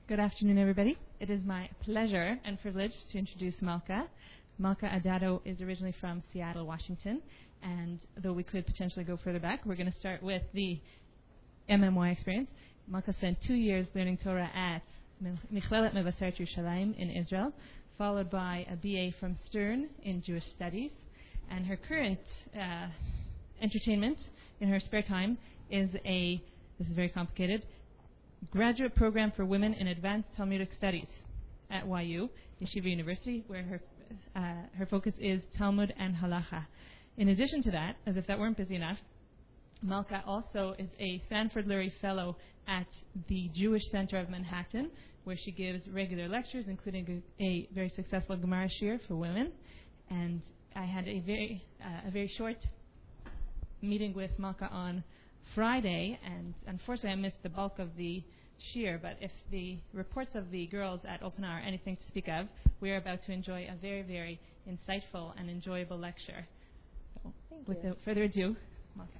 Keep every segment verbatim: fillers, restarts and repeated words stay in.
Good afternoon, everybody. It is my pleasure and privilege to introduce Malka. Malka Adado is originally from Seattle, Washington, and though we could potentially go further back, we're going to start with the M M Y experience. Malka spent two years learning Torah at Michlelet Mevaseret Yerushalayim in Israel, followed by a B A from Stern in Jewish Studies, and her current uh, entertainment in her spare time is a, this is very complicated, graduate program for women in advanced Talmudic studies at Y U, Yeshiva University, where her uh, her focus is Talmud and Halacha. In addition to that, as if that weren't busy enough, Malka also is a Sanford Lurie Fellow at the Jewish Center of Manhattan, where she gives regular lectures, including a, a very successful Gemara Shir for women. And I had a very uh, a very short meeting with Malka on Friday, and unfortunately I missed the bulk of the shir, but if the reports of the girls at Open are anything to speak of, we are about to enjoy a very, very insightful and enjoyable lecture. So, Thank without you. further ado, Malka.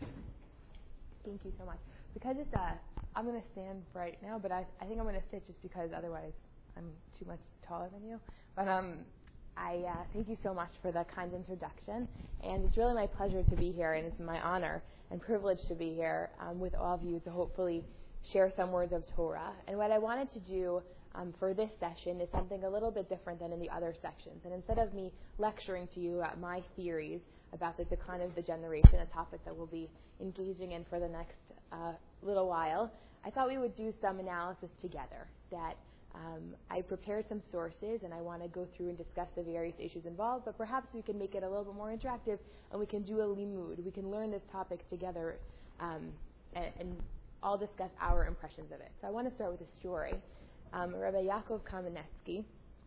Thank you so much. Because it's uh, I'm going to stand right now, but I, I think I'm going to sit just because otherwise I'm too much taller than you. But um, I uh, thank you so much for the kind introduction, and it's really my pleasure to be here, and it's my honor and privilege to be here um, with all of you to hopefully share some words of Torah. And what I wanted to do um, for this session is something a little bit different than in the other sections. And instead of me lecturing to you about my theories about the decline of the generation, a topic that we'll be engaging in for the next uh, little while, I thought we would do some analysis together. That um, I prepared some sources, and I want to go through and discuss the various issues involved, but perhaps we can make it a little bit more interactive, and we can do a limud. We can learn this topic together um, and, and all discuss our impressions of it. So I want to start with a story. Um, Rabbi Yaakov Kamenetsky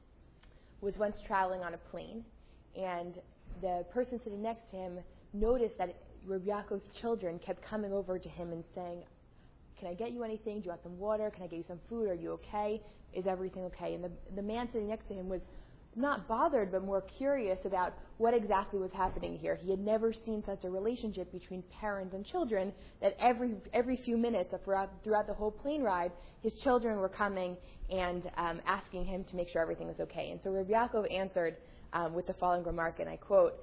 was once traveling on a plane, and the person sitting next to him noticed that Rabbi Yaakov's children kept coming over to him and saying, "Can I get you anything? Do you want some water? Can I get you some food? Are you okay? Is everything okay?" And the, the man sitting next to him was not bothered, but more curious about what exactly was happening here. He had never seen such a relationship between parents and children, that every every few minutes throughout, throughout the whole plane ride, his children were coming and um, asking him to make sure everything was okay. And so Rabbi Yaakov answered um, with the following remark, and I quote,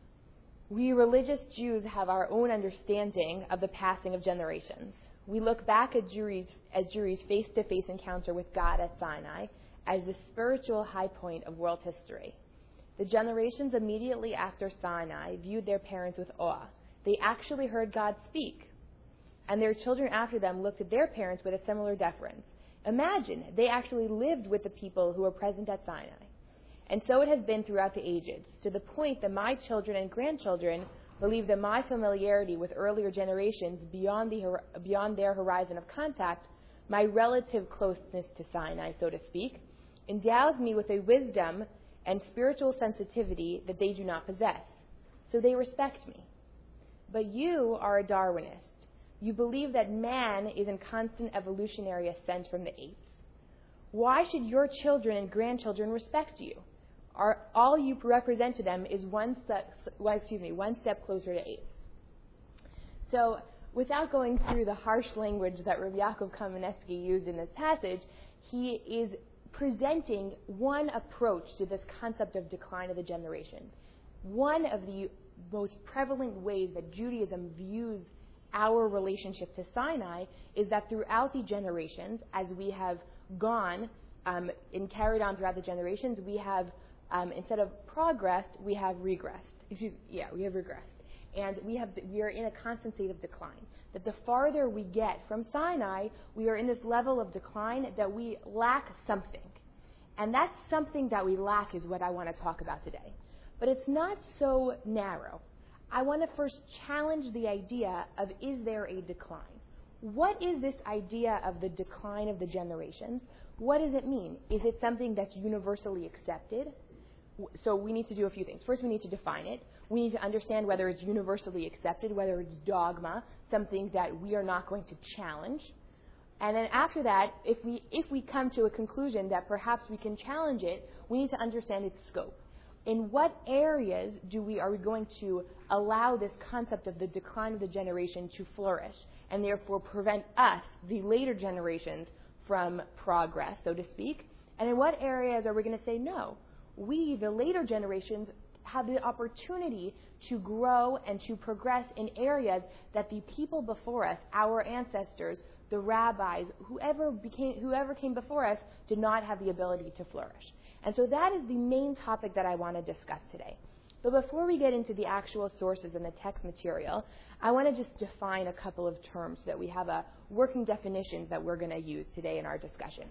"We religious Jews have our own understanding of the passing of generations. We look back at Juri's, at Juri's face-to-face encounter with God at Sinai as the spiritual high point of world history. The generations immediately after Sinai viewed their parents with awe. They actually heard God speak. And their children after them looked at their parents with a similar deference. Imagine, they actually lived with the people who were present at Sinai. And so it has been throughout the ages, to the point that my children and grandchildren believe that my familiarity with earlier generations beyond the beyond their horizon of contact, my relative closeness to Sinai, so to speak, endows me with a wisdom and spiritual sensitivity that they do not possess. So they respect me. But you are a Darwinist. You believe that man is in constant evolutionary ascent from the apes. Why should your children and grandchildren respect you? Are, all you represent to them is one step, well, excuse me, one step closer to apes." So, without going through the harsh language that Rabbi Yaakov Kamenetsky used in this passage, he is presenting one approach to this concept of decline of the generations. One of the most prevalent ways that Judaism views our relationship to Sinai is that throughout the generations, as we have gone um, and carried on throughout the generations, we have Um, instead of progressed, we have regressed. Excuse, yeah, we have regressed, and we have we are in a constant state of decline. That the farther we get from Sinai, we are in this level of decline that we lack something, and that something that we lack is what I want to talk about today. But it's not so narrow. I want to first challenge the idea of, is there a decline? What is this idea of the decline of the generations? What does it mean? Is it something that's universally accepted? So we need to do a few things. First, we need to define it. We need to understand whether it's universally accepted, whether it's dogma, something that we are not going to challenge. And then after that, if we if we come to a conclusion that perhaps we can challenge it, we need to understand its scope. In what areas do we are we going to allow this concept of the decline of the generation to flourish, and therefore prevent us, the later generations, from progress, so to speak, and in what areas are we going to say no? We, the later generations, have the opportunity to grow and to progress in areas that the people before us, our ancestors, the rabbis, whoever became, whoever came before us, did not have the ability to flourish. And so that is the main topic that I want to discuss today. But before we get into the actual sources and the text material, I want to just define a couple of terms so that we have a working definitions that we're going to use today in our discussion.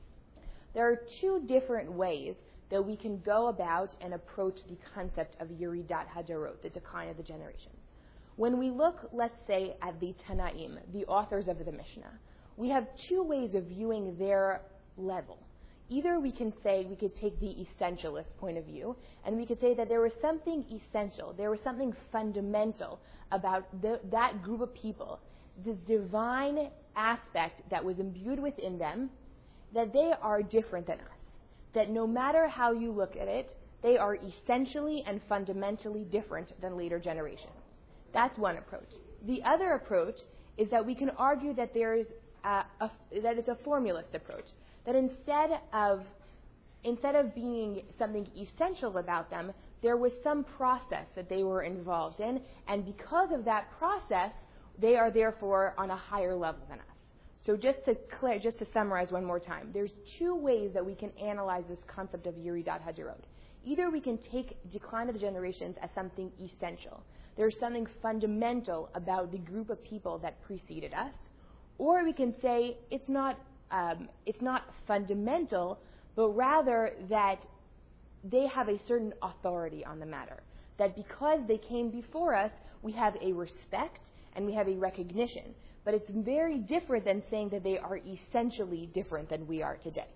There are two different ways that we can go about and approach the concept of Yeridat Hadorot, the decline of the generations. When we look, let's say, at the Tanaim, the authors of the Mishnah, we have two ways of viewing their level. Either we can say, we could take the essentialist point of view, and we could say that there was something essential, there was something fundamental about the, that group of people, this divine aspect that was imbued within them, that they are different than us. That no matter how you look at it, they are essentially and fundamentally different than later generations. That's one approach. The other approach is that we can argue that there is a, a, that it's a formalist approach. That instead of instead of being something essential about them, there was some process that they were involved in, and because of that process, they are therefore on a higher level than us. So just to clear, just to summarize one more time, there's two ways that we can analyze this concept of Yeridat Hadorot. Either we can take decline of the generations as something essential. There's something fundamental about the group of people that preceded us, or we can say it's not um, it's not fundamental, but rather that they have a certain authority on the matter. That because they came before us, we have a respect and we have a recognition. But it's very different than saying that they are essentially different than we are today.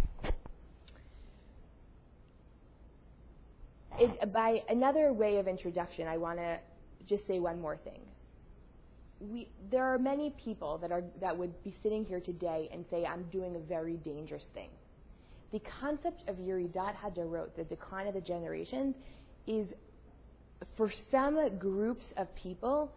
It, by another way of introduction, I want to just say one more thing. We, there are many people that are that would be sitting here today and say, I'm doing a very dangerous thing. The concept of Yeridat Hadorot, the decline of the generations, is, for some groups of people,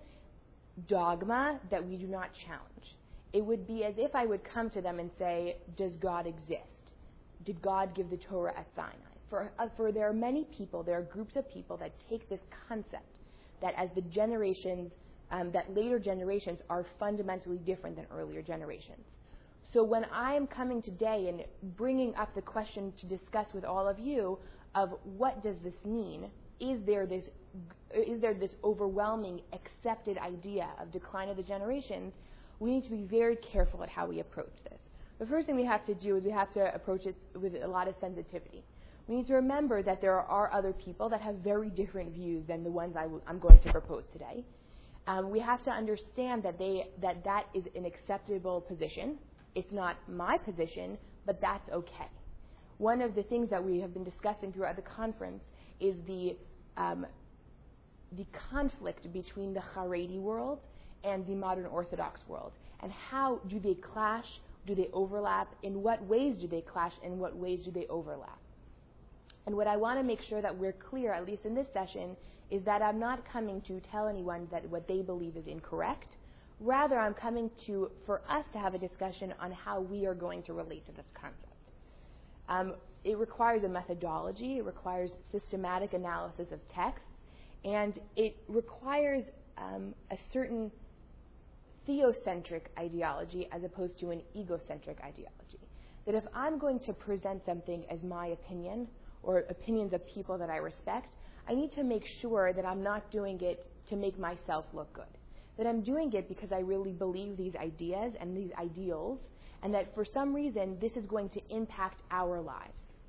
dogma that we do not challenge. It would be as if I would come to them and say, does God exist? Did God give the Torah at Sinai? For, uh, for there are many people, there are groups of people that take this concept that as the generations, um, that later generations are fundamentally different than earlier generations. So when I am coming today and bringing up the question to discuss with all of you of what does this mean, is there this is there this overwhelming accepted idea of decline of the generations, we need to be very careful at how we approach this. The first thing we have to do is we have to approach it with a lot of sensitivity. We need to remember that there are other people that have very different views than the ones I w- I'm going to propose today. Um, we have to understand that they that that is an acceptable position. It's not my position, but that's okay. One of the things that we have been discussing throughout the conference is the um, the conflict between the Haredi world and the modern Orthodox world, and how do they clash, do they overlap, in what ways do they clash, in what ways do they overlap. And what I want to make sure that we're clear, at least in this session, is that I'm not coming to tell anyone that what they believe is incorrect. Rather, I'm coming to, for us to have a discussion on how we are going to relate to this concept. Um, it requires a methodology, it requires systematic analysis of texts, and it requires um, a certain theocentric ideology as opposed to an egocentric ideology. That if I'm going to present something as my opinion, or opinions of people that I respect, I need to make sure that I'm not doing it to make myself look good. That I'm doing it because I really believe these ideas and these ideals, and that for some reason this is going to impact our lives.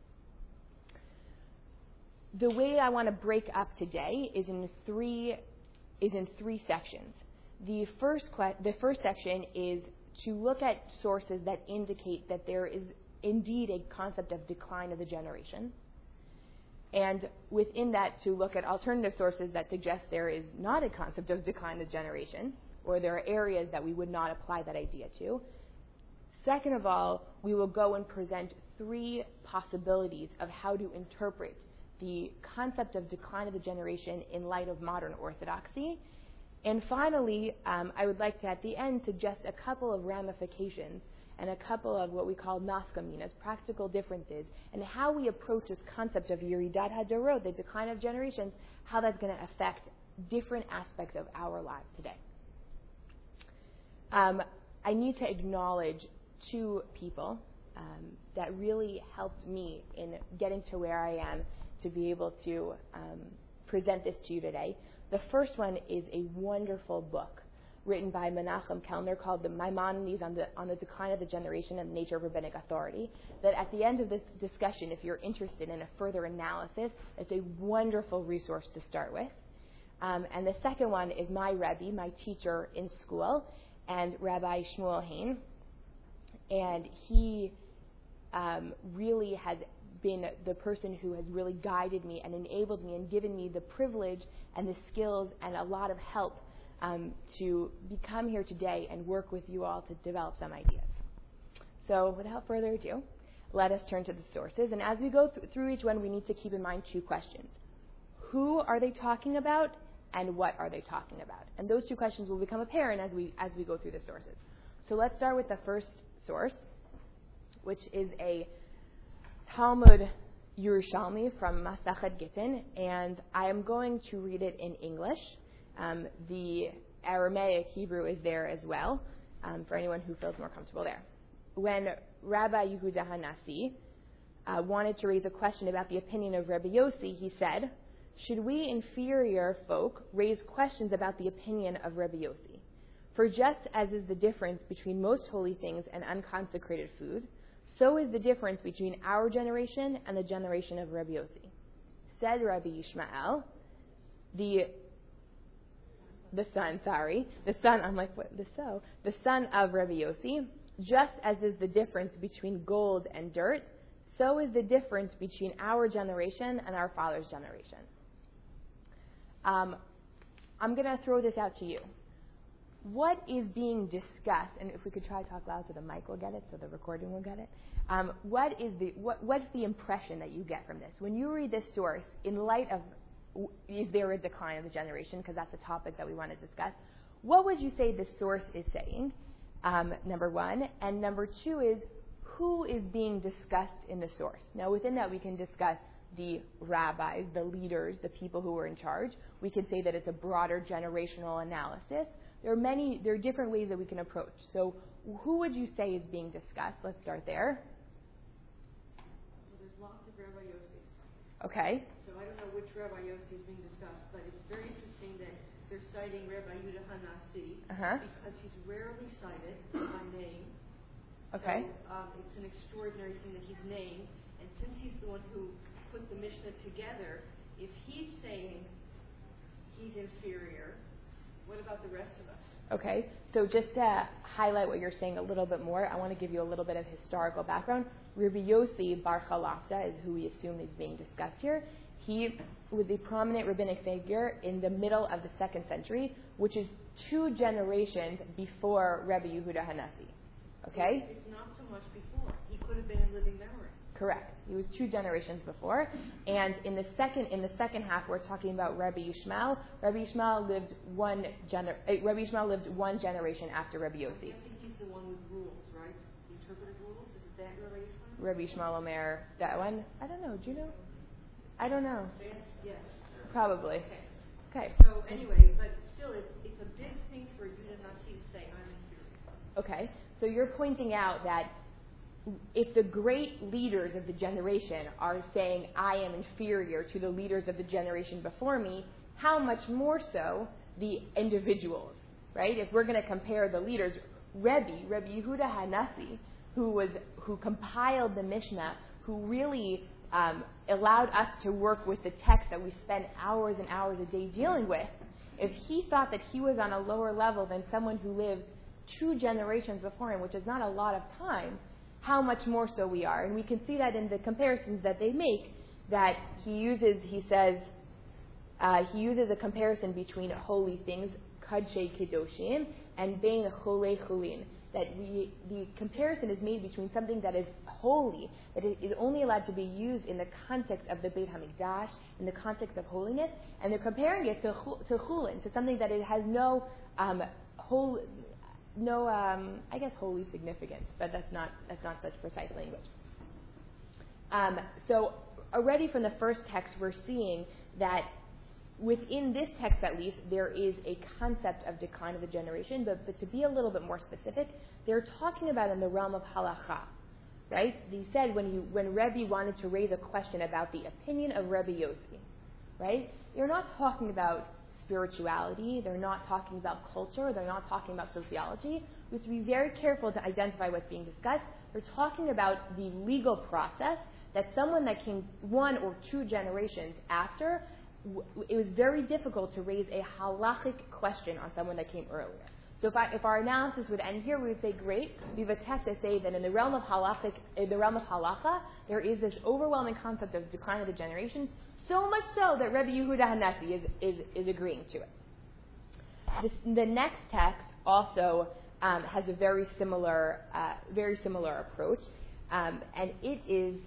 The way I want to break up today is in three is in three sections. The first que- the first section is to look at sources that indicate that there is indeed a concept of decline of the generation. And within that, to look at alternative sources that suggest there is not a concept of decline of generation, or there are areas that we would not apply that idea to. Second of all, we will go and present three possibilities of how to interpret the concept of decline of the generation in light of modern orthodoxy. And finally, um, I would like to, at the end, suggest a couple of ramifications and a couple of what we call nafkaminas, practical differences, and how we approach this concept of Yeridat HaDorot, the decline of generations, how that's going to affect different aspects of our lives today. Um, I need to acknowledge two people um, that really helped me in getting to where I am to be able to um, present this to you today. The first one is a wonderful book written by Menachem Kellner called the Maimonides on the on the Decline of the Generation and the Nature of Rabbinic Authority, that at the end of this discussion, if you're interested in a further analysis, it's a wonderful resource to start with. Um, and the second one is my Rebbe, my teacher in school, and Rabbi Shmuel Hain. And he um, really has been the person who has really guided me and enabled me and given me the privilege and the skills and a lot of help um, to become here today and work with you all to develop some ideas. So without further ado, let us turn to the sources. And as we go th- through each one, we need to keep in mind two questions. Who are they talking about, and what are they talking about? And those two questions will become apparent as we as we go through the sources. So let's start with the first source, which is a Talmud Yerushalmi from Masachet Gittin, and I am going to read it in English. Um, the Aramaic Hebrew is there as well, um, for anyone who feels more comfortable there. When Rabbi Yehuda Hanassi uh, wanted to raise a question about the opinion of Rabbi Yossi, he said, "Should we inferior folk raise questions about the opinion of Rabbi Yossi? For just as is the difference between most holy things and unconsecrated food, so is the difference between our generation and the generation of Rabbi Yossi." Said Rabbi Yishmael, the the son, sorry, the son, I'm like, what, the so, the son of Rabbi Yossi, just as is the difference between gold and dirt, so is the difference between our generation and our father's generation. Um, I'm going to throw this out to you. What is being discussed, and if we could try to talk loud so the mic will get it, so the recording will get it, um, what is the what, what's the impression that you get from this? When you read this source, in light of, is there a decline of the generation, because that's a topic that we want to discuss, what would you say the source is saying, um, number one? And number two is, who is being discussed in the source? Now, within that, we can discuss the rabbis, the leaders, the people who were in charge. We could say that it's a broader generational analysis. There are many, there are different ways that we can approach. So who would you say is being discussed? Let's start there. Well, there's lots of Rabbi Yossis. Okay. So I don't know which Rabbi Yossi is being discussed, but it's very interesting that they're citing Rabbi Yehuda Hanassi Uh-huh. because he's rarely cited by name. Okay. So um, it's an extraordinary thing that he's named. And since he's the one who put the Mishnah together, if he's saying he's inferior, what about the rest of us? Okay, so just to highlight what you're saying a little bit more, I want to give you a little bit of historical background. Rabbi Yossi Bar Chalafta is who we assume is being discussed here. He was a prominent rabbinic figure in the middle of the second century, which is two generations before Rabbi Yehuda Hanassi. Okay? So it's not so much before. He could have been in living memory. Correct. He was two generations before, and in the second in the second half, we're talking about Rabbi Yishmael. Rabbi Yishmael lived one gener- uh, Rabbi Yishmael lived one generation after Rabbi Yossi. I think he's the one with rules, right? The interpreted rules. Is it that Rabbi Yishmael? Rabbi Yishmael Omer, that one. I don't know. Do you know? I don't know. Yes. Probably. Okay. Okay. So anyway, but still, it's, it's a big thing for Yehuda Hanassi to say, I'm inferior. Okay. So you're pointing out that if the great leaders of the generation are saying, I am inferior to the leaders of the generation before me, how much more so the individuals, right? If we're going to compare the leaders, Rebbe, Rebbe Yehuda Hanassi, who was who compiled the Mishnah, who really um, allowed us to work with the text that we spend hours and hours a day dealing with, if he thought that he was on a lower level than someone who lived two generations before him, which is not a lot of time, how much more so we are. And we can see that in the comparisons that they make, that he uses, he says, uh, he uses a comparison between holy things, Kadshei Kedoshim, and Bein Cholei Cholin. That we, the comparison is made between something that is holy, that is only allowed to be used in the context of the Beit HaMikdash, in the context of holiness, and they're comparing it to, to Chulin, to something that it has no um, whole, no, um, I guess holy significance, but that's not that's not such precise language. Um, so already from the first text, we're seeing that within this text, at least, there is a concept of decline of the generation. But, but to be a little bit more specific, they're talking about in the realm of halacha, right? He said when you when Rebbe wanted to raise a question about the opinion of Rebbe Yossi, right? They're not talking about spirituality. They're not talking about culture. They're not talking about sociology. We have to be very careful to identify what's being discussed. They're talking about the legal process that someone that came one or two generations after, w- it was very difficult to raise a halachic question on someone that came earlier. So if, I, if our analysis would end here, we would say, great, we have a text to say that in the realm of halachic, in the realm of halacha, there is this overwhelming concept of decline of the generations, so much so that Rebbe Yehuda Hanesi is, is, is agreeing to it. This, the next text also um, has a very similar, uh, very similar approach, um, and it is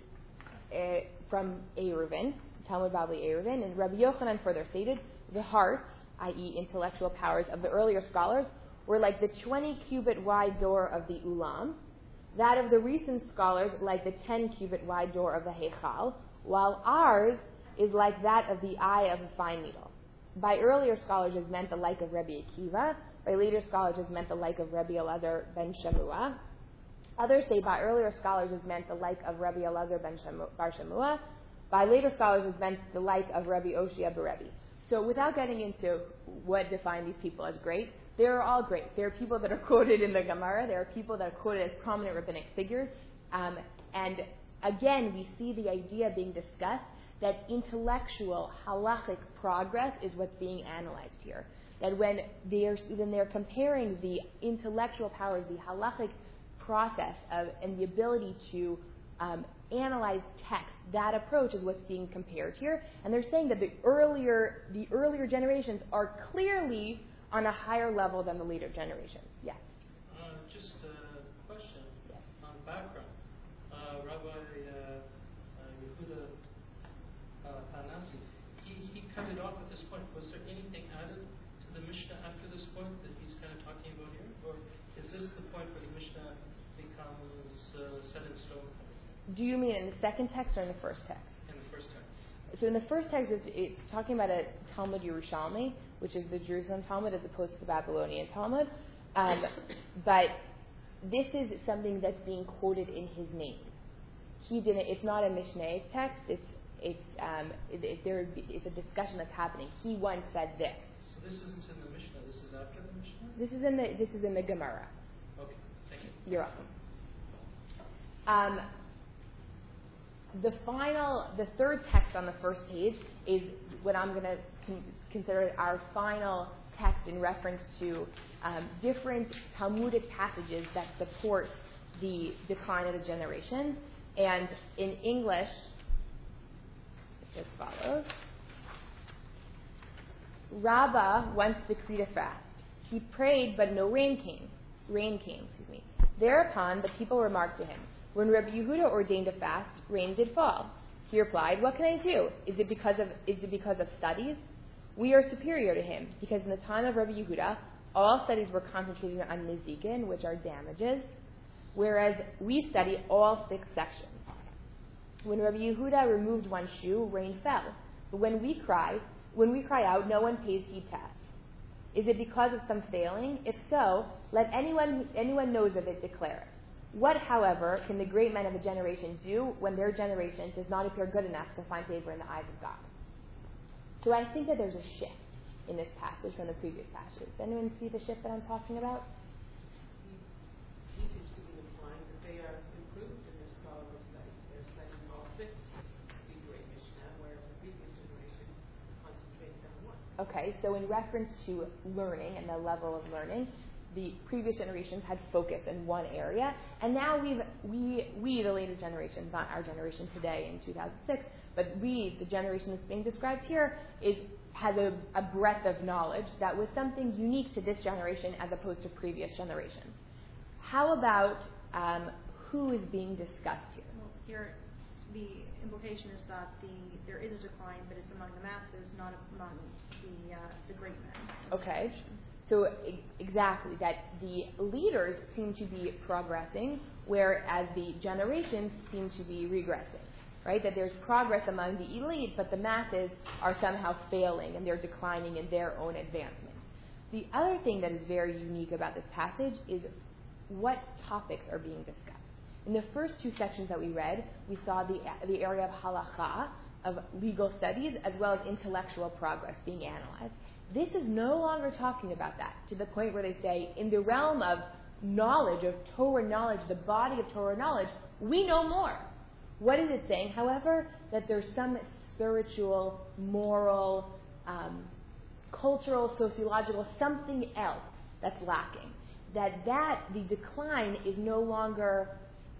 uh, from Eruvin, Talmud Bavli Eruvin, and Rabbi Yochanan further stated, the hearts, that is intellectual powers, of the earlier scholars were like the twenty-cubit wide door of the Ulam, that of the recent scholars like the ten-cubit wide door of the Heichal, while ours is like that of the eye of a fine needle. By earlier scholars is meant the like of Rabbi Akiva. By later scholars is meant the like of Rabbi Elazar ben Shamua. Others say by earlier scholars is meant the like of Rabbi Elazar ben Shamu- bar Shamua. By later scholars is meant the like of Rabbi Oshia Berebi. So without getting into what defined these people as great, they are all great. There are people that are quoted in the Gemara. There are people that are quoted as prominent rabbinic figures. Um, and again, we see the idea being discussed that intellectual, halachic progress is what's being analyzed here. That when they're, when they're comparing the intellectual powers, the halachic process of, and the ability to um, analyze text, that approach is what's being compared here. And they're saying that the earlier, the earlier generations are clearly on a higher level than the later generations. Yes? Uh, just a question Yes. on background. Uh, Rabbi uh, uh, Yehuda uh, Hanasi, he, he cut it off at this point. Was there anything added to the Mishnah after this point that he's kind of talking about here? Or is this the point where the Mishnah becomes uh, set in stone? Do you mean in the second text or in the first text? In the first text. So in the first text, it's, it's talking about a Talmud Yerushalmi, which is the Jerusalem Talmud as opposed to the Babylonian Talmud. Um, but this is something that's being quoted in his name. He didn't. It's not a Mishnaic text. It's it's um, it, it, there. It's a discussion that's happening. He once said this. So this isn't in the Mishnah. This is after the Mishnah. This is in the this is in the Gemara. Okay. Thank you. You're welcome. Um, the final, the third text on the first page is what I'm going to con- consider our final text in reference to um, different Talmudic passages that support the decline of the generations. And in English, it follows. Rabbah once decreed a fast. He prayed, but no rain came. Rain came, excuse me. Thereupon the people remarked to him, when Rabbi Yehuda ordained a fast, rain did fall. He replied, what can I do? Is it because of is it because of studies? We are superior to him, because in the time of Rabbi Yehuda, all studies were concentrated on nizikin, which are damages, whereas we study all six sections. When Rabbi Yehuda removed one shoe, rain fell. But when we cry, when we cry out, no one pays heed to us. Is it because of some failing? If so, let anyone anyone knows of it declare it. What, however, can the great men of a generation do when their generation does not appear good enough to find favor in the eyes of God? So I think that there's a shift in this passage from the previous passage. Does anyone see the shift that I'm talking about? He seems to be implying that they are improved in their scholarly study. They're studying all six Hebrew Mishnah, whereas the previous generation concentrated on one. Okay, so in reference to learning and the level of learning, the previous generations had focus in one area, and now we've, we, we, the later generations, not our generation today in two thousand six, but we, the generation that's being described here, is has a, a breadth of knowledge that was something unique to this generation as opposed to previous generations. How about um, who is being discussed here? Well, here the implication is that the there is a decline, but it's among the masses, not among the uh, the great men. Okay. So e- exactly, that the leaders seem to be progressing, whereas the generations seem to be regressing, right? That there's progress among the elite, but the masses are somehow failing and they're declining in their own advancement. The other thing that is very unique about this passage is what topics are being discussed. In the first two sections that we read, we saw the, the area of halakha, of legal studies, as well as intellectual progress being analyzed. This is no longer talking about that, to the point where they say, in the realm of knowledge, of Torah knowledge, the body of Torah knowledge, we know more. What is it saying, however? That there's some spiritual, moral, um, cultural, sociological, something else that's lacking. That that, the decline is no longer,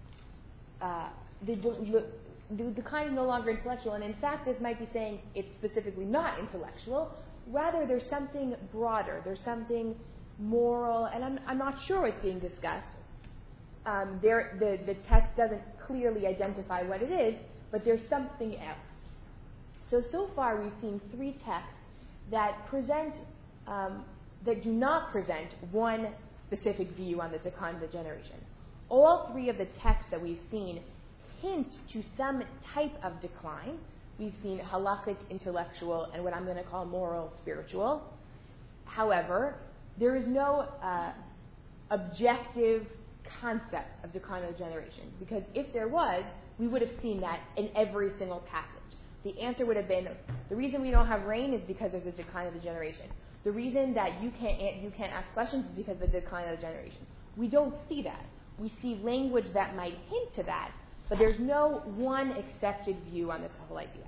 uh, the, the, the decline is no longer intellectual, and in fact this might be saying it's specifically not intellectual. Rather, there's something broader, there's something moral, and I'm, I'm not sure what's being discussed. Um, there, the, the text doesn't clearly identify what it is, but there's something else. So, so far we've seen three texts that present, um, that do not present one specific view on the decline of the generation. All three of the texts that we've seen hint to some type of decline. We've seen halachic, intellectual, and what I'm going to call moral, spiritual. However, there is no uh, objective concept of decline of the generation, because if there was, we would have seen that in every single passage. The answer would have been, the reason we don't have rain is because there's a decline of the generation. The reason that you can't you can't ask questions is because of the decline of the generations. We don't see that. We see language that might hint to that, but there's no one accepted view on this whole idea.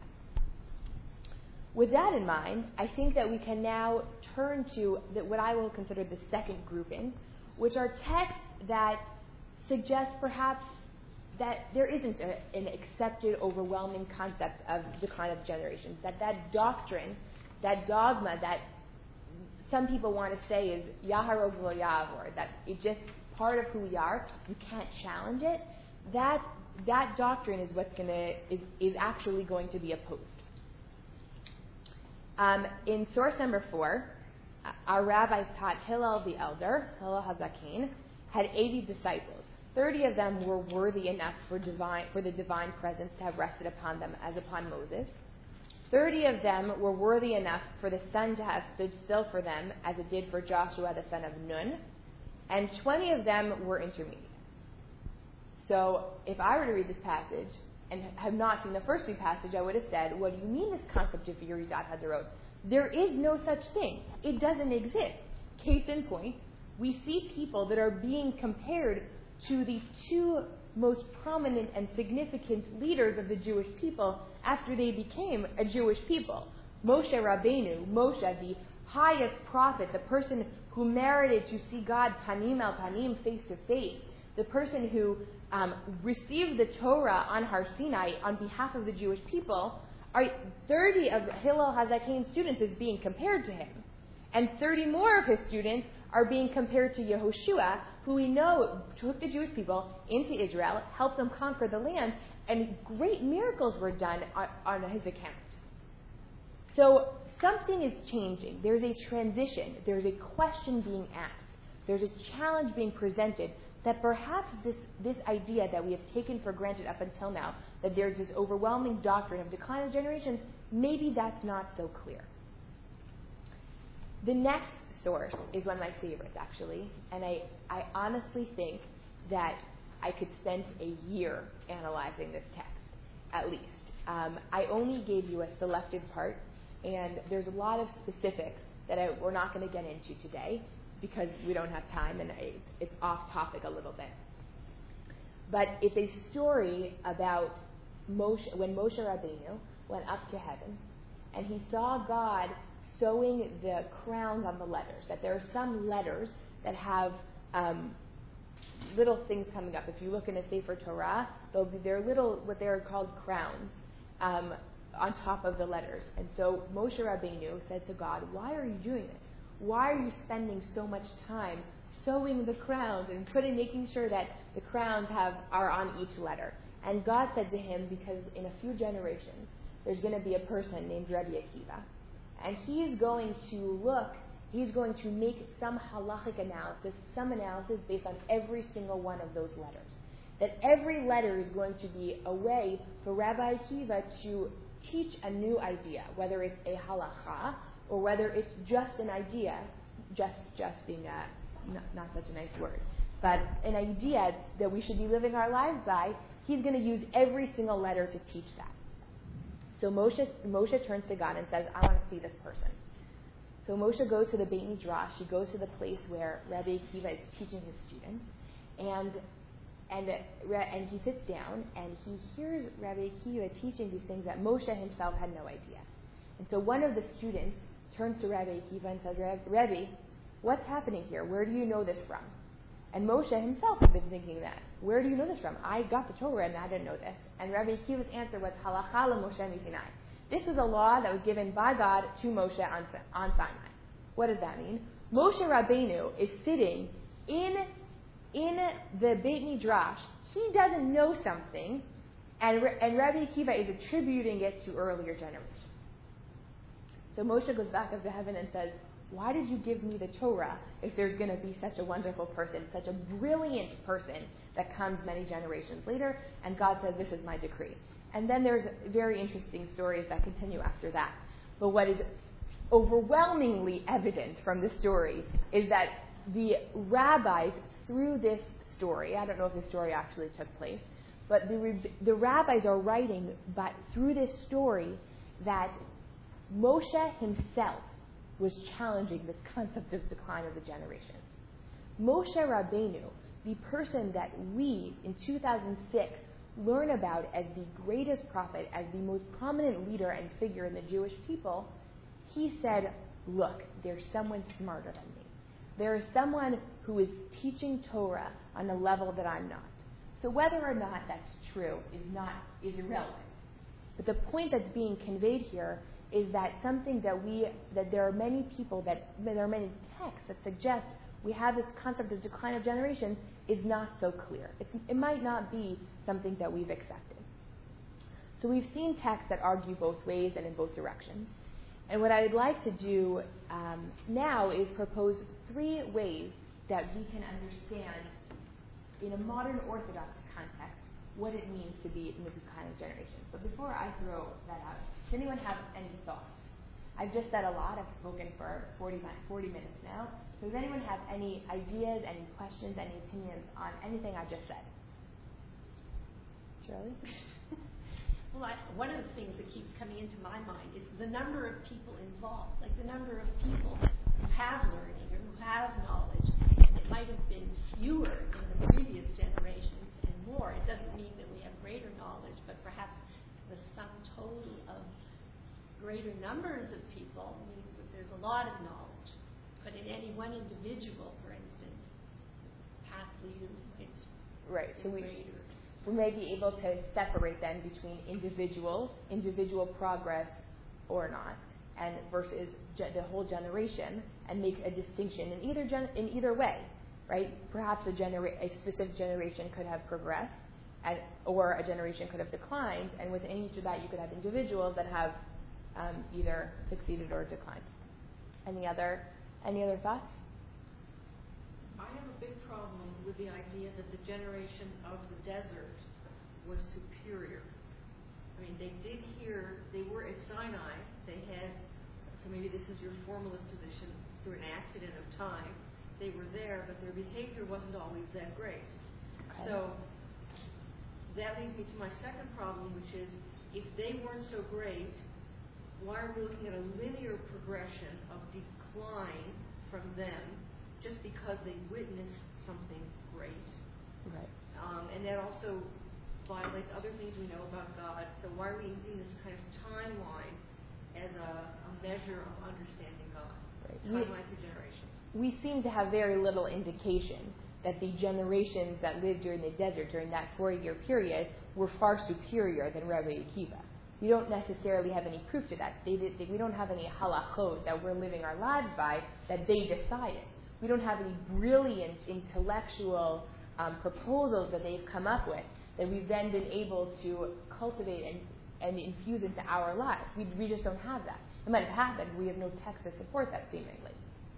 With that in mind, I think that we can now turn to the, what I will consider the second grouping, which are texts that suggest perhaps that there isn't a, an accepted, overwhelming concept of decline of generations, that that doctrine, that dogma that some people want to say is yaharog lo ya'avor, that it's just part of who we are, you can't challenge it, that that doctrine is what's going to is, is actually going to be opposed. Um, in source number four, our rabbis taught Hillel the elder, Hillel Hazakin, had eighty disciples. Thirty of them were worthy enough for divine for the divine presence to have rested upon them as upon Moses. Thirty of them were worthy enough for the sun to have stood still for them as it did for Joshua the son of Nun. And twenty of them were intermediate. So if I were to read this passage and have not seen the first three passages, I would have said, what do you mean this concept of Yeridat Hazarot? There is no such thing. It doesn't exist. Case in point, we see people that are being compared to the two most prominent and significant leaders of the Jewish people after they became a Jewish people. Moshe Rabbeinu, Moshe, the highest prophet, the person who merited to see God panim el panim, face to face, the person who um, received the Torah on Har Sinai on behalf of the Jewish people, are thirty of Hillel Hazakin's students is being compared to him. And thirty more of his students are being compared to Yehoshua, who we know took the Jewish people into Israel, helped them conquer the land, and great miracles were done on, on his account. So something is changing. There's a transition. There's a question being asked. There's a challenge being presented that perhaps this, this idea that we have taken for granted up until now, that there's this overwhelming doctrine of decline of generations, maybe that's not so clear. The next source is one of my favorites, actually, and I, I honestly think that I could spend a year analyzing this text, at least. Um, I only gave you a selected part, and there's a lot of specifics that I, we're not going to get into today because we don't have time and I, it's off topic a little bit. But it's a story about Moshe, when Moshe Rabbeinu went up to heaven and he saw God sewing the crowns on the letters, that there are some letters that have um, little things coming up. If you look in a Sefer Torah, they'll be, they're little, what they're called crowns, um, on top of the letters. And so Moshe Rabbeinu said to God, why are you doing this? Why are you spending so much time sewing the crowns and putting, making sure that the crowns have are on each letter? And God said to him, because in a few generations, there's going to be a person named Rabbi Akiva, and he is going to look he's going to make some halachic analysis, some analysis based on every single one of those letters. That every letter is going to be a way for Rabbi Akiva to teach a new idea, whether it's a halacha or whether it's just an idea, just just being a, not, not such a nice word, but an idea that we should be living our lives by. He's going to use every single letter to teach that. So Moshe, Moshe turns to God and says, I want to see this person. So Moshe goes to the Beit Midrash. He goes to the place where Rabbi Akiva is teaching his students, and and and he sits down and he hears Rabbi Akiva teaching these things that Moshe himself had no idea. And so one of the students turns to Rabbi Akiva and says, Rabbi, what's happening here? Where do you know this from? And Moshe himself had been thinking that. Where do you know this from? I got the Torah and I didn't know this. And Rabbi Akiva's answer was, Halacha Moshe miSinai. This is a law that was given by God to Moshe on, on Sinai. What does that mean? Moshe Rabbeinu is sitting in, in the Beit Midrash. He doesn't know something, and, and Rabbi Akiva is attributing it to earlier generations. So Moshe goes back up to heaven and says, why did you give me the Torah if there's going to be such a wonderful person, such a brilliant person that comes many generations later? And God says, this is my decree. And then there's very interesting stories that continue after that. But what is overwhelmingly evident from the story is that the rabbis, through this story, I don't know if the story actually took place, but the, the rabbis are writing by, through this story that Moshe himself was challenging this concept of decline of the generations. Moshe Rabbeinu, the person that we in two thousand six learn about as the greatest prophet, as the most prominent leader and figure in the Jewish people, he said, look, there's someone smarter than me. There is someone who is teaching Torah on a level that I'm not. So whether or not that's true is not is irrelevant. But the point that's being conveyed here is that something that we, that there are many people, that there are many texts that suggest we have this concept of decline of generations is not so clear. It's, it might not be something that we've accepted. So we've seen texts that argue both ways and in both directions. And what I would like to do um, now is propose three ways that we can understand in a modern Orthodox context what it means to be in the decline of generations. But before I throw that out, does anyone have any thoughts? I've just said a lot. I've spoken for forty, forty minutes now. So does anyone have any ideas, any questions, any opinions on anything I just said? Shirley? Well, I, one of the things that keeps coming into my mind is the number of people involved, like the number of people who have learning or who have knowledge. And it might have been fewer in the previous generations and more. It doesn't mean that we have greater knowledge, but perhaps the sum total of greater numbers of people means that there's a lot of knowledge. But in any one individual, for instance, past leaders might right. be so we, greater. We may be able to separate then between individuals, individual progress or not, and versus ge- the whole generation, and make a distinction in either gen- in either way, right? Perhaps a, genera- a specific generation could have progressed, and, or a generation could have declined, and within each of that you could have individuals that have um, either succeeded or declined. Any other any other thoughts? I have a big problem with the idea that the generation of the desert was superior. I mean, they did hear, they were at Sinai, they had, so maybe this is your formalist position, through an accident of time, they were there, but their behavior wasn't always that great. Okay. So that leads me to my second problem, which is, if they weren't so great, why are we looking at a linear progression of decline from them just because they witnessed something great? Right. Um, and that also violates other things we know about God. So why are we using this kind of timeline as a, a measure of understanding God? Right. Timeline for generations. We seem to have very little indication that the generations that lived during the desert during that forty-year period were far superior than Rabbi Akiva. We don't necessarily have any proof to that. They did, they, we don't have any halachot that we're living our lives by that they decided. We don't have any brilliant intellectual um, proposals that they've come up with that we've then been able to cultivate and, and infuse into our lives. We, we just don't have that. It might have happened. We have no text to support that, seemingly.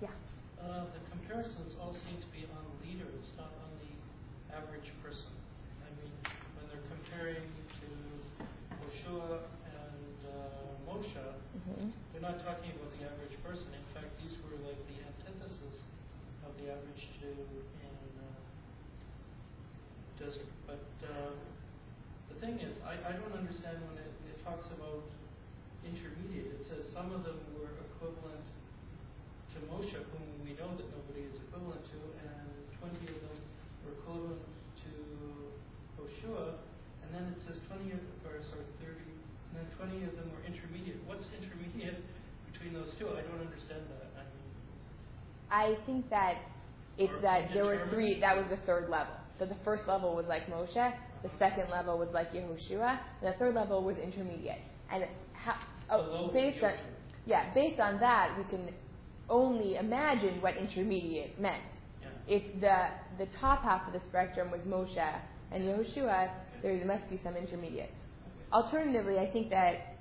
Yeah. Uh, the comparisons all seem to be on leaders, not on the average person. I mean, when they're comparing to Yoshua and uh, Moshe, Mm-hmm. they're not talking about the average person. In fact, these were like the antithesis of the average Jew in uh, the desert. But uh, the thing is, I, I don't understand when it, it talks about intermediate. It says some of them were equivalent to Moshe, whom we know that nobody is equivalent to, and twenty of them were equivalent to Yoshua, and then it says twenty, of, or sorry, thirty, and then twenty of them were intermediate. What's intermediate between those two? I don't understand that. I mean, I think that it's Or that there were indeterminate? three, that was the third level. So the first level was like Moshe, the second level was like Yehoshua, and the third level was intermediate. And how, Below oh, based on, Yehoshua. yeah, based on that, we can only imagine what intermediate meant. yeah. If the the top half of the spectrum was Moshe and Yehoshua, there must be some intermediate. Alternatively, I think that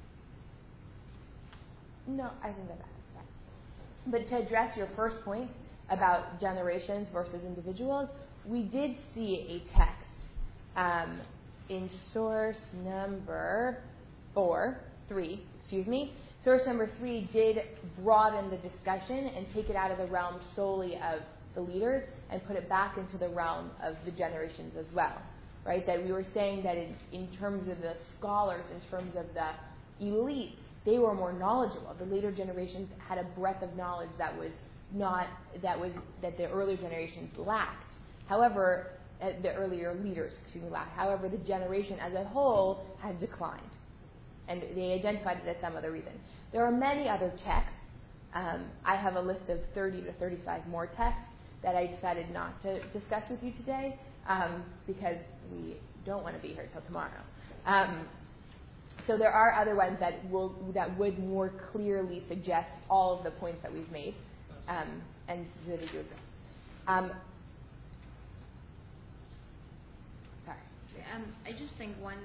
no, I think that that's that. But to address your first point about generations versus individuals, we did see a text um, in source number four, three, excuse me. Source number three did broaden the discussion and take it out of the realm solely of the leaders and put it back into the realm of the generations as well, right? That we were saying that in, in terms of the scholars, in terms of the elite, they were more knowledgeable. The later generations had a breadth of knowledge that was not that was that the earlier generations lacked. However, uh, the earlier leaders, excuse me, lacked. However, the generation as a whole had declined, and they identified it as some other reason. There are many other texts. Um, I have a list of thirty to thirty-five more texts that I decided not to discuss with you today um, because we don't want to be here till tomorrow. Um, so there are other ones that will that would more clearly suggest all of the points that we've made, um, and really do address. Um, sorry. Um, I just think one,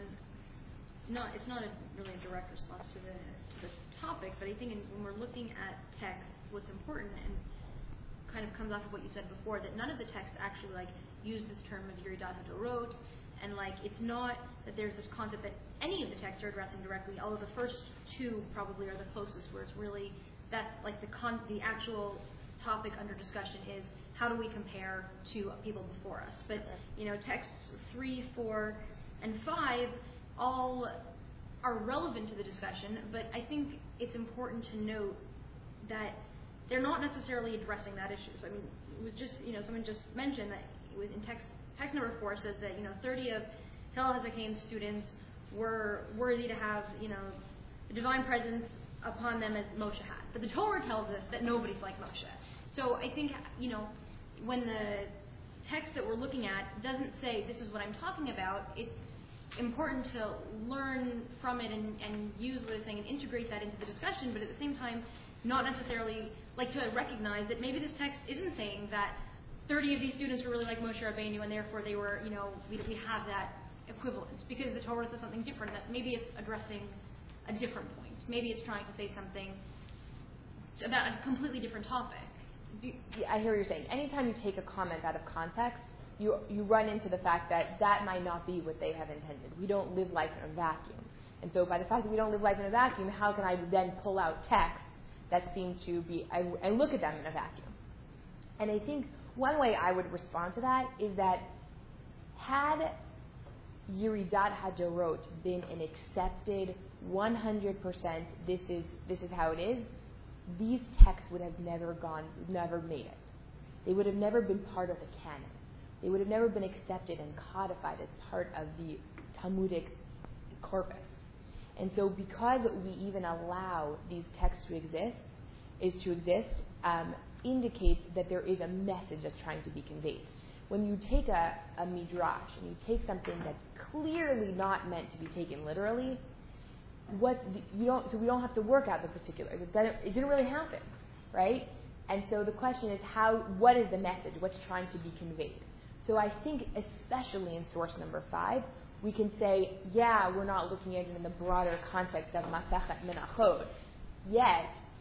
not it's not a really a direct response to the to the topic, but I think in, when we're looking at texts, what's important and kind of comes off of what you said before, that none of the texts actually like use this term of Yeridat HaDorot, and like it's not that there's this concept that any of the texts are addressing directly, although the first two probably are the closest, where it's really that's like the con the actual topic under discussion is how do we compare to people before us. But you know, texts three, four, and five all are relevant to the discussion, but I think it's important to note that they're not necessarily addressing that issue. So I mean, it was just, you know, someone just mentioned that in text, text number four says that, you know, thirty of Hillel HaZaken's students were worthy to have, you know, the divine presence upon them as Moshe had. But the Torah tells us that nobody's like Moshe. So I think, you know, when the text that we're looking at doesn't say this is what I'm talking about, it's important to learn from it and, and use what it's saying and integrate that into the discussion, but at the same time, not necessarily like to recognize that maybe this text isn't saying that thirty of these students were really like Moshe Rabbeinu and therefore they were, you know, we, we have that equivalence, because the Torah says something different, that maybe it's addressing a different point. Maybe it's trying to say something about a completely different topic. Do you, yeah, I hear what you're saying. Anytime you take a comment out of context, you you run into the fact that that might not be what they have intended. We don't live life in a vacuum. And so by the fact that we don't live life in a vacuum, how can I then pull out texts that seem to be, I, I look at them in a vacuum. And I think one way I would respond to that is that had Yeridat HaDorot been an accepted one hundred percent, this is this is how it is, these texts would have never gone, never made it. They would have never been part of the canon. They would have never been accepted and codified as part of the Talmudic corpus. And so because we even allow these texts to exist, is to exist, um, indicates that there is a message that's trying to be conveyed. When you take a, a midrash and you take something that's clearly not meant to be taken literally, what the, you don't, so we don't have to work out the particulars. It doesn't, it didn't really happen, right? And so the question is, how? What is the message? What's trying to be conveyed? So I think, especially in source number five, we can say, yeah, we're not looking at it in the broader context of Masachet Menachot. Yet,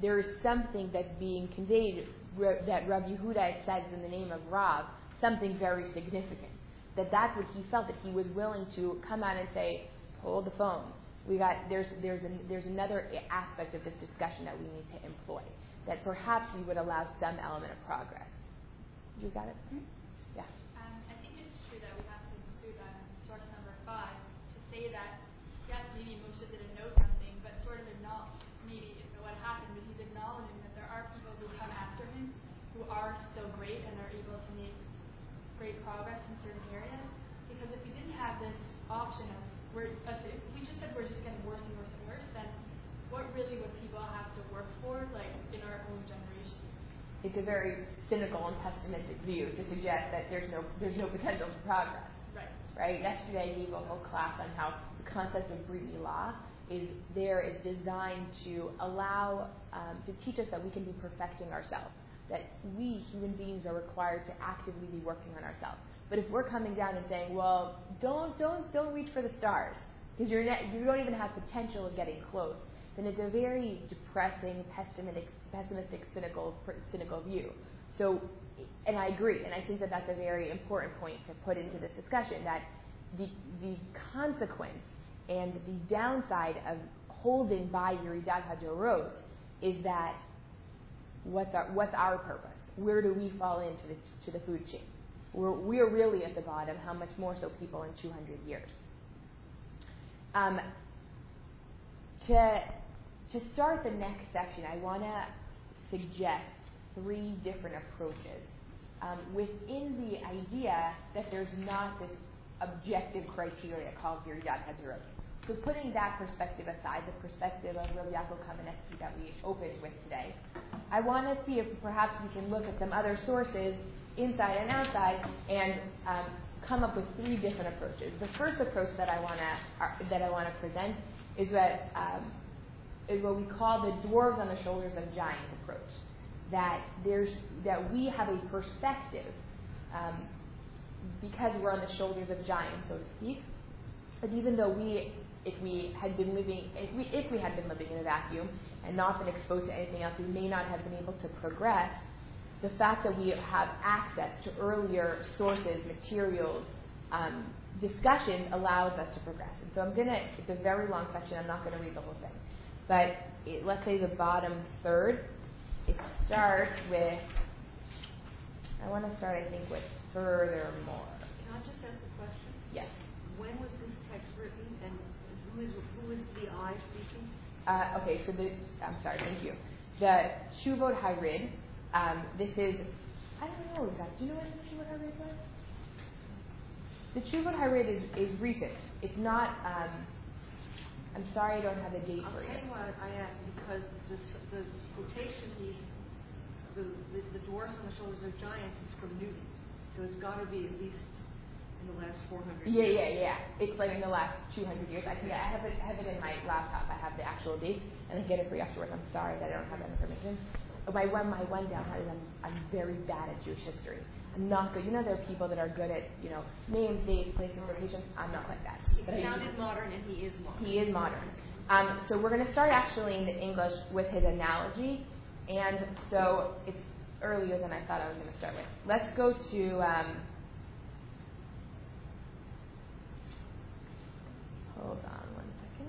there is something that's being conveyed that Rav Yehuda says in the name of Rav, something very significant. That that's what he felt, that he was willing to come out and say, hold the phone. We got there's there's an, there's another aspect of this discussion that we need to employ. That perhaps we would allow some element of progress. You got it? Mm-hmm. Yeah. Um, I think it's true that we have to include um, source number five to say that yes, maybe Moshe didn't know something, but sort of acknowledge maybe what happened, but he's acknowledging that there are people who come after him who are still great and are able to make great progress in certain areas. Because if we didn't have this option of we're, if we just said we're just getting worse and worse and worse, then what really would people have to work for, like in our own generation? It's a very cynical and pessimistic view to suggest that there's no there's no potential for progress. Right. Right. Yesterday I gave a whole class on how the concept of Brit Milah is there is designed to allow um, to teach us that we can be perfecting ourselves. That we human beings are required to actively be working on ourselves. But if we're coming down and saying, well, don't don't don't reach for the stars because you're not, you don't even have potential of getting close, then it's a very depressing, pessimistic, pessimistic, cynical, cynical view. So, and I agree, and I think that that's a very important point to put into this discussion. That the the consequence and the downside of holding by Yeridat HaDorot is that what's our what's our purpose? Where do we fall into the to the food chain? We're, we're really at the bottom, how much more so people in two hundred years. Um, to, to start the next section, I want to suggest three different approaches um, within the idea that there's not this objective criteria called Yeridat HaDorot. So putting that perspective aside, the perspective of Rabbi Yaakov Kamenetsky that we opened with today, I want to see if perhaps we can look at some other sources inside and outside, and um, come up with three different approaches. The first approach that I want to uh, that I want to present is what um, is what we call the dwarves on the shoulders of giants approach. That there's that we have a perspective um, because we're on the shoulders of giants, so to speak. But even though we, if we had been living, if we if we had been living in a vacuum and not been exposed to anything else, we may not have been able to progress. The fact that we have access to earlier sources, materials, um, discussions allows us to progress. And so I'm going to, it's a very long section, I'm not going to read the whole thing. But it, let's say the bottom third, it starts with, I want to start, I think, with furthermore. Can I just ask a question? Yes. When was this text written, and who is who is the I speaking? Uh, okay, so the, I'm sorry, thank you. The Tshuvot Harid. Um, this is, I don't know, guys. Do you know when the Tshuvot Harid was? The Tshuvot Harid is, is recent. It's not, um, I'm sorry I don't have a date I'll for you. tell you why I asked, because this, the quotation, these, the, the, the dwarfs on the shoulders of giants is from Newton. So it's got to be at least in the last four hundred Yeah, years. yeah, yeah. It's like in the last two hundred years. I can get, I have it, I have it in my laptop. I have the actual date, and I get it for you afterwards. I'm sorry that I don't have that information. My one, my one downside is I'm, I'm very bad at Jewish history. I'm not good. You know, there are people that are good at, you know, names, dates, places, locations. I'm not like that. He sounded modern, and he is modern. He is modern. Um, so we're going to start actually in English with his analogy, and so it's earlier than I thought I was going to start with. Let's go to. Um, hold on one second.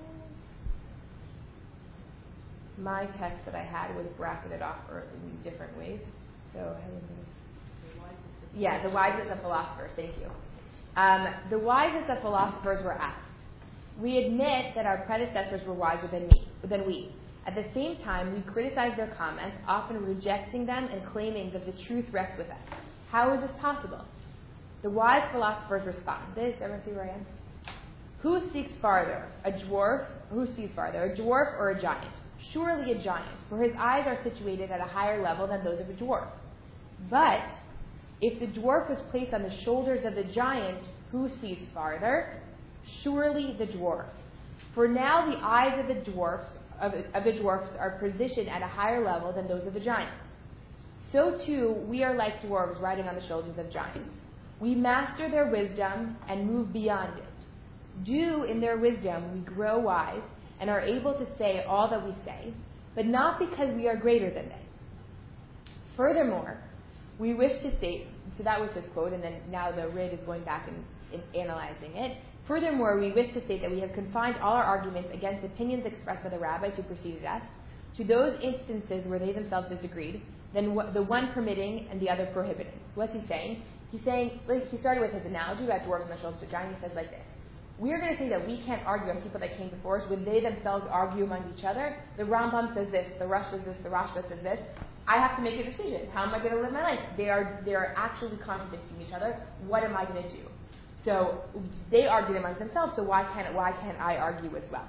My text that I had was bracketed off in different ways. So, yeah, the wisest of philosophers. Thank you. Um, the wisest of philosophers were asked. We admit that our predecessors were wiser than me, than we. At the same time, we criticize their comments, often rejecting them and claiming that the truth rests with us. How is this possible? The wise philosophers respond. This, everyone see where I am? Who seeks farther, a dwarf? Who sees farther, a dwarf or a giant? Surely a giant, for his eyes are situated at a higher level than those of a dwarf. But if the dwarf was placed on the shoulders of the giant, who sees farther? Surely the dwarf. For now the eyes of the dwarfs of, of the dwarfs are positioned at a higher level than those of the giant. So too we are like dwarves riding on the shoulders of giants. We master their wisdom and move beyond it. Due in their wisdom we grow wise and are able to say all that we say. but not because we are greater than they. Furthermore, we wish to state, so that was his quote, and then now the Rid is going back and, and analyzing it. Furthermore, we wish to state that we have confined all our arguments against opinions expressed by the rabbis who preceded us to those instances where they themselves disagreed, then wh- the one permitting and the other prohibiting. What's he saying? He's saying, like, he started with his analogy about dwarves and the Shulchan Giant. He says like this: we're going to say that we can't argue on people that came before us when they themselves argue among each other. The Rambam says this, the Rosh says this, the Rashba says this. I have to make a decision. How am I going to live my life? They are they are actually contradicting each other. What am I going to do? So they argued among themselves. So why can't why can't I argue as well?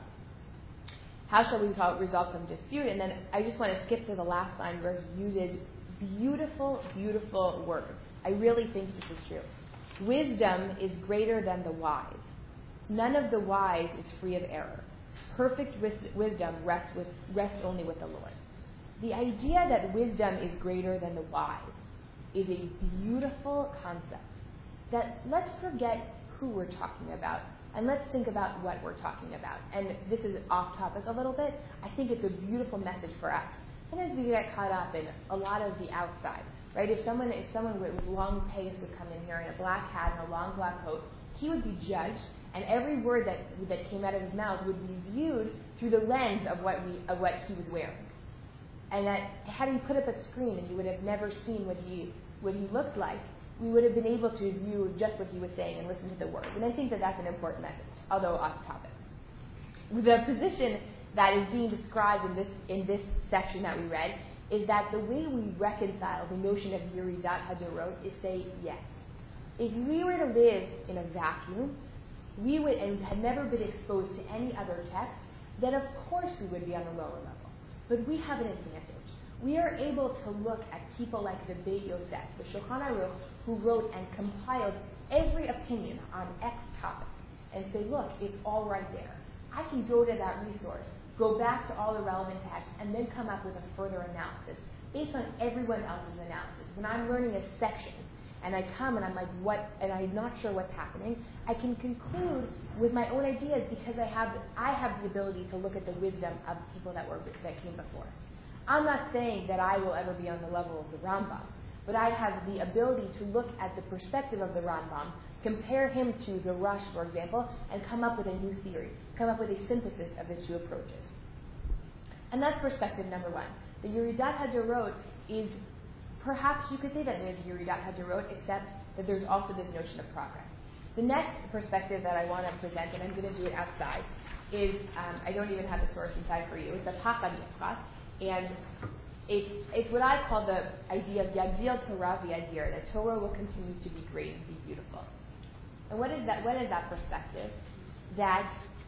How shall we resolve, resolve some dispute? And then I just want to skip to the last line where he uses beautiful, beautiful words. I really think this is true. Wisdom is greater than the wise. None of the wise is free of error. Perfect wis- wisdom rests with rests only with the Lord. The idea that wisdom is greater than the wise is a beautiful concept. That let's forget who we're talking about and let's think about what we're talking about. And this is off topic a little bit. I think it's a beautiful message for us. Sometimes we get caught up in a lot of the outside, right? If someone if someone with long pace would come in here in a black hat and a long black coat, he would be judged, and every word that that came out of his mouth would be viewed through the lens of what we of what he was wearing. And that had he put up a screen and you would have never seen what he what he looked like, we would have been able to view just what he was saying and listen to the words. And I think that that's an important message, although off topic. The position that is being described in this in this section that we read is that the way we reconcile the notion of Yeridat Hadorot is say yes. If we were to live in a vacuum, we would and had never been exposed to any other text, then of course we would be on a lower level. But we have an advantage. We are able to look at people like the Beit Yosef, the Shulchan Aruch, who wrote and compiled every opinion on X topic, and say, look, it's all right there. I can go to that resource, go back to all the relevant texts, and then come up with a further analysis based on everyone else's analysis. When I'm learning a section, and I come and I'm like, what, and I'm not sure what's happening, I can conclude with my own ideas because I have I have the ability to look at the wisdom of people that were that came before. I'm not saying that I will ever be on the level of the Rambam, but I have the ability to look at the perspective of the Rambam, compare him to the Rush, for example, and come up with a new theory, come up with a synthesis of the two approaches. And that's perspective number one. The Yeridat Hadorot is, perhaps you could say that it is Yeridat Hadorot, except that there's also this notion of progress. The next perspective that I want to present, and I'm going to do it outside, is, um, I don't even have the source inside for you, it's a Pachad Yitzchak, and it's, it's what I call the idea of Yagdil Torah v'Yadir, that Torah will continue to be great and be beautiful. And what is that? What is that perspective? That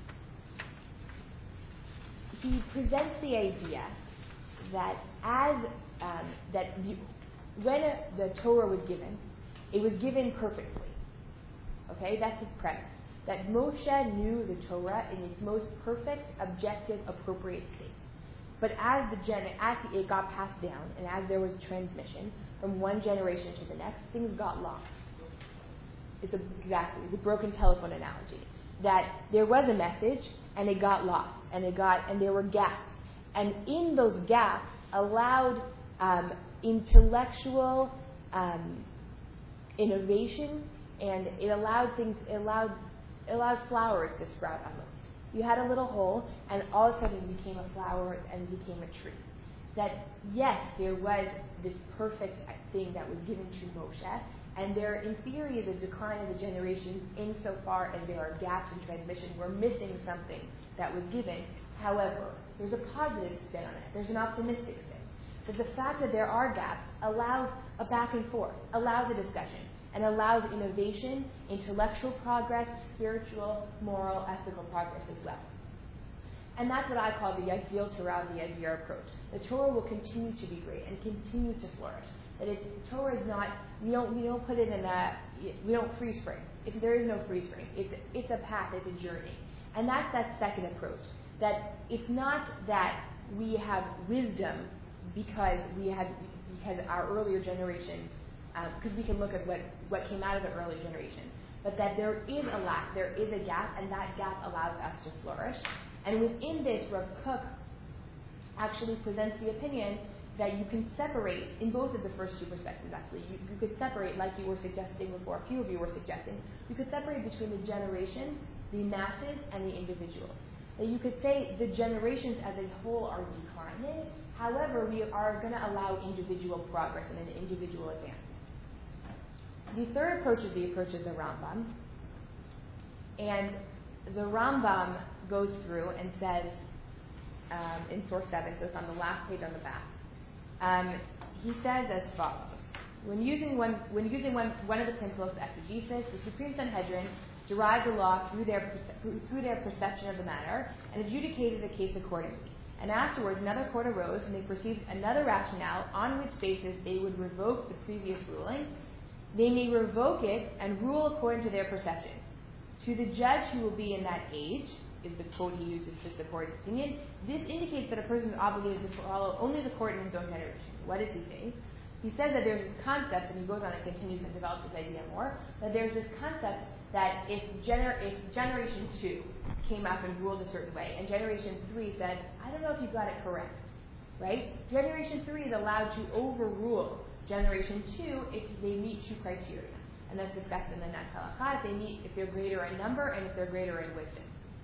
he presents the idea that as um, that the, when a, the Torah was given, it was given perfectly. Okay, that's his premise. That Moshe knew the Torah in its most perfect, objective, appropriate state. But as the gen- as it got passed down, and as there was transmission from one generation to the next, things got lost. It's a, exactly the broken telephone analogy. That there was a message, and it got lost, and it got, and there were gaps, and in those gaps allowed um, intellectual um, innovation, and it allowed things, it allowed, it allowed flowers to sprout on them. You had a little hole, and all of a sudden it became a flower and became a tree. That, yes, there was this perfect thing that was given to Moshe, and there, in theory, is a decline of the generations insofar as there are gaps in transmission. We're missing something that was given. However, there's a positive spin on it. There's an optimistic spin. That the fact that there are gaps allows a back and forth, allows a discussion, and allows innovation, intellectual progress, spiritual, moral, ethical progress as well. And that's what I call the Yagdil Torah v'Yadir approach. The Torah will continue to be great and continue to flourish. That it, Torah is not, we don't, we don't put it in a, we don't freeze frame. If there is no freeze frame. It's, it's a path, it's a journey. And that's that second approach. That it's not that we have wisdom because we had, because our earlier generation, because um, we can look at what, what came out of the early generation, but that there is a lack, there is a gap, and that gap allows us to flourish. And within this, Rav Kook actually presents the opinion that you can separate, in both of the first two perspectives actually, you, you could separate, like you were suggesting before, a few of you were suggesting, you could separate between the generation, the masses, and the individual. That you could say the generations as a whole are declining, however, we are going to allow individual progress and an individual advance. The third approach is the approach of the Rambam, and the Rambam goes through and says, um, in source seven, so it's on the last page on the back, Um, he says as follows: When using one, when using one, one of the principles of exegesis, the Supreme Sanhedrin derived the law through their through their perception of the matter and adjudicated the case accordingly. And afterwards, another court arose, and they perceived another rationale on which basis they would revoke the previous ruling. They may revoke it and rule according to their perception. To the judge who will be in that age, is the quote he uses to support his opinion, this indicates that a person is obligated to follow only the court in his own generation. What does he say? He says that there's this concept, and he goes on and continues and develops this idea more, that there's this concept that if, gener- if generation two came up and ruled a certain way, and generation three said, I don't know if you got it correct, right? Generation three is allowed to overrule generation two if they meet two criteria. And that's discussed in the Nat Halakha, if they meet, if they're greater in number and if they're greater in wisdom.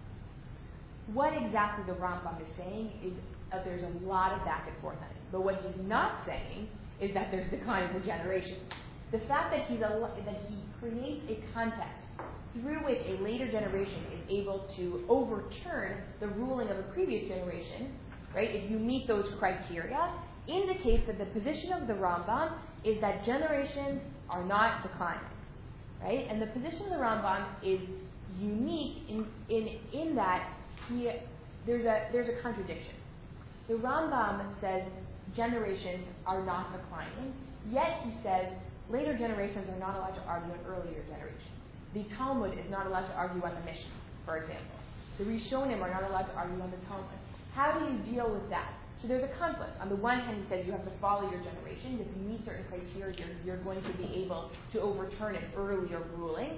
What exactly the Rambam is saying is that there's a lot of back and forth on it. But what he's not saying is that there's decline in the generation. The fact that, he's a, that he creates a context through which a later generation is able to overturn the ruling of a previous generation, right, if you meet those criteria, indicates that the position of the Rambam is that generations are not declining, right? And the position of the Rambam is unique in, in, in that He, there's a there's a contradiction. The Rambam says generations are not declining, yet he says later generations are not allowed to argue on earlier generations. The Talmud is not allowed to argue on the Mishnah, for example. The Rishonim are not allowed to argue on the Talmud. How do you deal with that? So there's a conflict. On the one hand, he says you have to follow your generation. If you meet certain criteria, you're, you're going to be able to overturn an earlier ruling.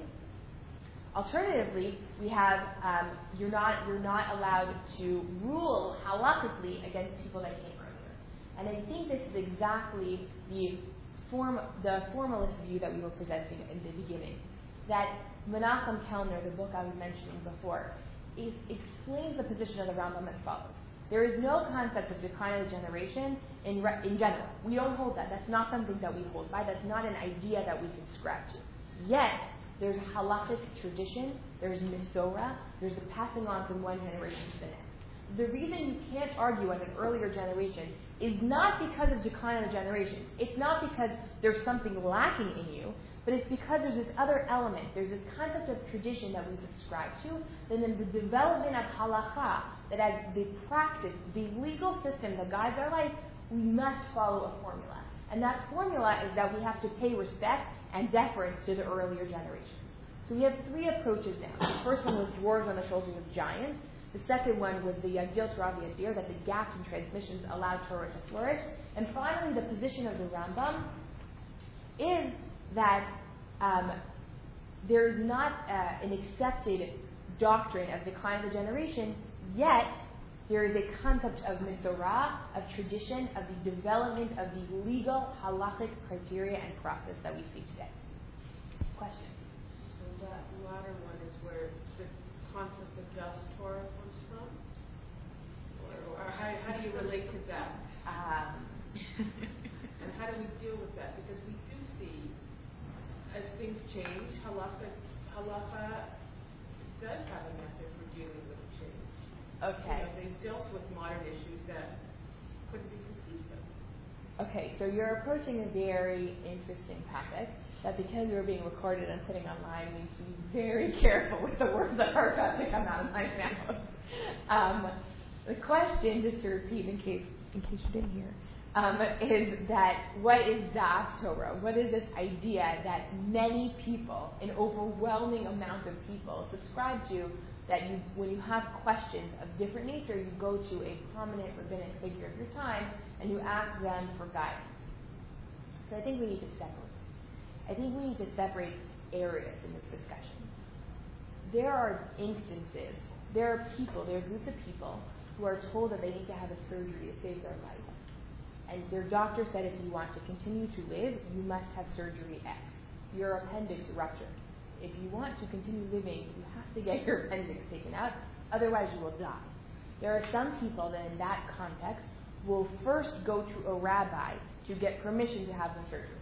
Alternatively, we have um, you're not you're not allowed to rule halachically against people that came earlier, and I think this is exactly the form the formalist view that we were presenting in the beginning. That Menachem Kellner, the book I was mentioning before, is, explains the position of the Rambam as follows: There is no concept of decline of the generation in re- in general. We don't hold that. That's not something that we hold by. That's not an idea that we subscribe to. Yet there's halachic tradition, there's Misorah, there's the passing on from one generation to the next. The reason you can't argue on an earlier generation is not because of decline of the generation. It's not because there's something lacking in you, but it's because there's this other element. There's this concept of tradition that we subscribe to, and then the development of halakha, that as the practice, the legal system that guides our life, we must follow a formula. And that formula is that we have to pay respect and deference to the earlier generations. So we have three approaches now. The first one was dwarves on the shoulders of giants. The second one was the Yagdil Torah V'Yadir, that the gaps in transmissions allowed Torah to flourish. And finally, the position of the Rambam is that um, there is not uh, an accepted doctrine of decline of the generation, yet there is a concept of misorah, of tradition, of the development of the legal halachic criteria and process that we see today. Question? So that latter one is where the concept of just Torah comes from? Or, or how, how do you relate to that? Um, and how do we deal with that? Because we do see, as things change, halacha, halacha does have a method for dealing with change. Okay. You know, they've dealt with modern issues that couldn't be conceived of. Okay, so you're approaching a very interesting topic that, because we're being recorded and putting online, we need to be very careful with the words that are about to come out of my mouth. Um, the question, just to repeat in case in case you didn't hear, um, is that what is Das Torah? What is this idea that many people, an overwhelming amount of people, subscribe to? That you, when you have questions of different nature, you go to a prominent rabbinic figure of your time and you ask them for guidance. So I think we need to separate. I think we need to separate areas in this discussion. There are instances, there are people, there are groups of people who are told that they need to have a surgery to save their life. And their doctor said if you want to continue to live, you must have surgery X. Your appendix ruptured. If you want to continue living, you have to get your appendix taken out, otherwise you will die. There are some people that in that context will first go to a rabbi to get permission to have the surgery.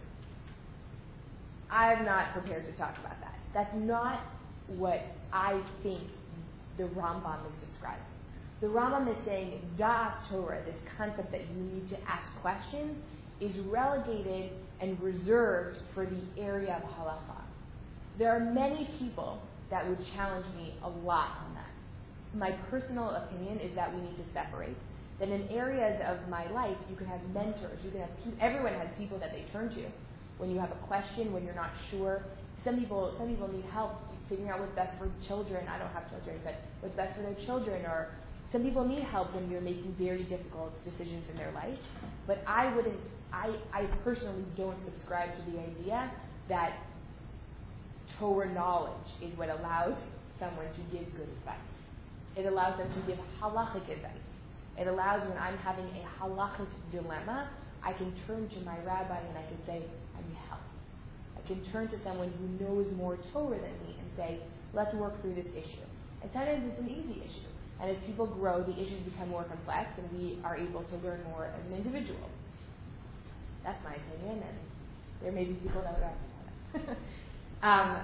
I'm not prepared to talk about that. That's not what I think the Rambam is describing. The Rambam is saying Da'at Torah, this concept that you need to ask questions, is relegated and reserved for the area of halacha. There are many people that would challenge me a lot on that. My personal opinion is that we need to separate. That in areas of my life, you can have mentors. You can have pe- everyone has people that they turn to when you have a question, when you're not sure. Some people, some people need help figuring out what's best for children. I don't have children, but what's best for their children. Or some people need help when you're making very difficult decisions in their life. But I wouldn't. I, I personally don't subscribe to the idea that Torah knowledge is what allows someone to give good advice. It allows them to give halachic advice. It allows when I'm having a halachic dilemma, I can turn to my rabbi and I can say, I need help. I can turn to someone who knows more Torah than me and say, let's work through this issue. And sometimes it's an easy issue. And as people grow, the issues become more complex and we are able to learn more as an individual. That's my opinion, and there may be people that would argue that. um,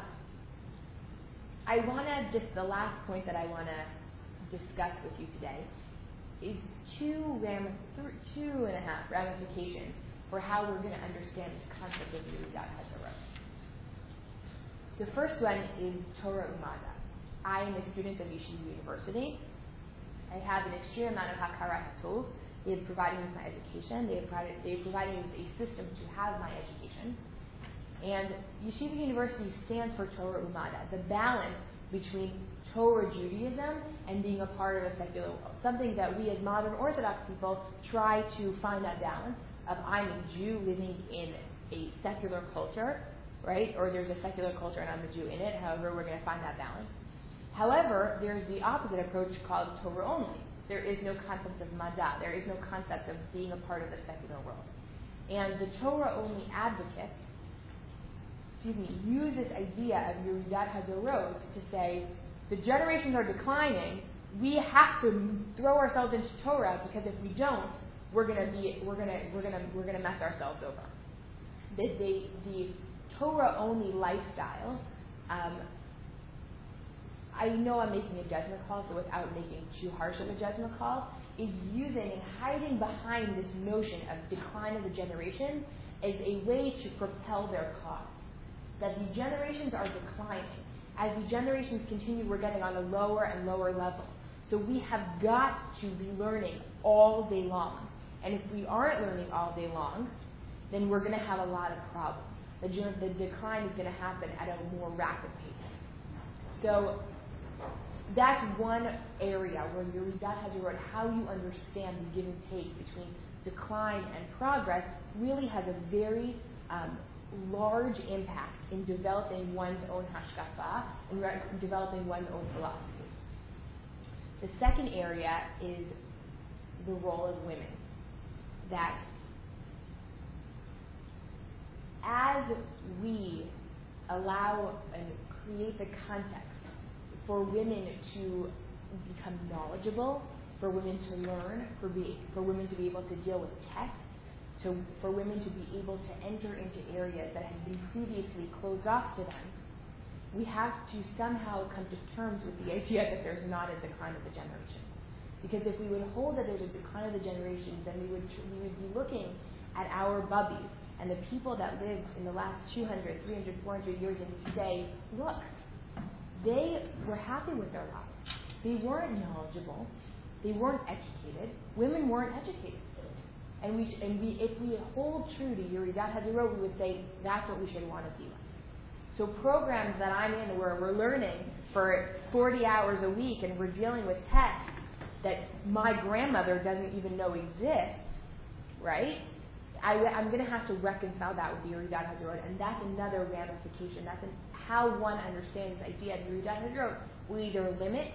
I want to, just the last point that I want to discuss with you today is two, ram- th- two and a half ramifications for how we're going to understand this concept of Yeridat HaTorah. The first one is Torah Umada. I am a student of Yeshiva University. I have an extreme amount of Hakara Hatul. They have provided me with my education. They have provided, they have provided me with a system to have my education. And Yeshiva University stands for Torah Umada, the balance between Torah Judaism and being a part of a secular world. Something that we as modern Orthodox people try to find that balance of I'm a Jew living in a secular culture, right? Or there's a secular culture and I'm a Jew in it. However, we're going to find that balance. However, there's the opposite approach called Torah only. There is no concept of Mada. There is no concept of being a part of the secular world. And the Torah only advocates excuse me, use this idea of Yeridat HaDorot to say, the generations are declining, we have to throw ourselves into Torah because if we don't, we're gonna be we're gonna we're gonna we're gonna mess ourselves over. The the, the Torah only lifestyle, um, I know I'm making a judgment call, so without making too harsh of a judgment call, is using and hiding behind this notion of decline of the generation as a way to propel their cause. That the generations are declining. As the generations continue, we're getting on a lower and lower level. So we have got to be learning all day long. And if we aren't learning all day long, then we're going to have a lot of problems. The, the decline is going to happen at a more rapid pace. So that's one area where Yeridat HaDorot, how you understand the give and take between decline and progress, really has a very um, large impact in developing one's own hashkafa and re- developing one's own philosophy. The second area is the role of women. That as we allow and create the context for women to become knowledgeable, for women to learn, for, be, for women to be able to deal with tech, to, for women to be able to enter into areas that have been previously closed off to them, we have to somehow come to terms with the idea that there's not a decline of the generation. Because if we would hold that there's a decline of the generation, then we would we would be looking at our bubbies and the people that lived in the last two hundred, three hundred, four hundred years and we'd say, look, they were happy with their lives. They weren't knowledgeable. They weren't educated. Women weren't educated. And we, sh- and we, if we hold true to Yeridat HaDorot, we would say that's what we should want to be like. So programs that I'm in where we're learning for forty hours a week and we're dealing with tech that my grandmother doesn't even know exists, right? I, I'm going to have to reconcile that with Yeridat HaDorot, and that's another ramification. That's an, how one understands the idea of Yeridat HaDorot will either limit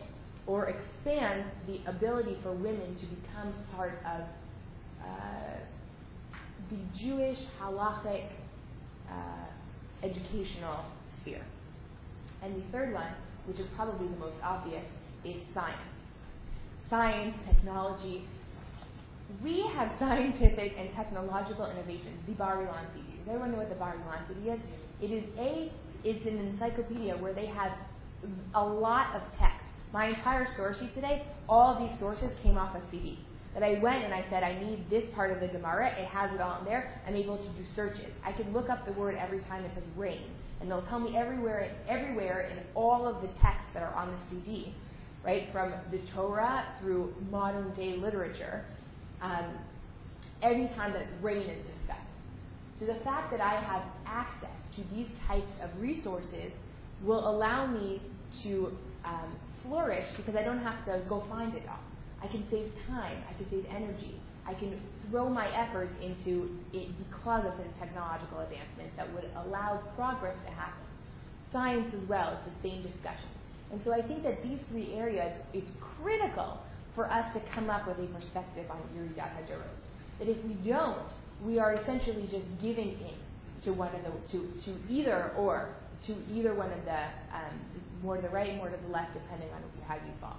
or expands the ability for women to become part of uh, the Jewish halachic uh, educational sphere. And the third one, which is probably the most obvious, is science. Science, technology. We have scientific and technological innovations, the Bar-Ilan C D. Does everyone know what the Bar-Ilan C D is? It is a, it's an encyclopedia where they have a lot of text. My entire source sheet today, all of these sources came off a C D. That I went and I said, I need this part of the Gemara, it has it all in there, I'm able to do searches. I can look up the word every time it says rain, and they'll tell me everywhere, everywhere in all of the texts that are on the C D, right, from the Torah through modern day literature, um, every time that rain is discussed. So the fact that I have access to these types of resources will allow me to um, flourish because I don't have to go find it all. I can save time, I can save energy, I can throw my efforts into it because of the technological advancements that would allow progress to happen. Science as well is the same discussion. And so I think that these three areas, it's critical for us to come up with a perspective on Yeridat HaDorot. That if we don't, we are essentially just giving in to one of the, to, to either or, to either one of the, um, more to the right, more to the left, depending on how you fall.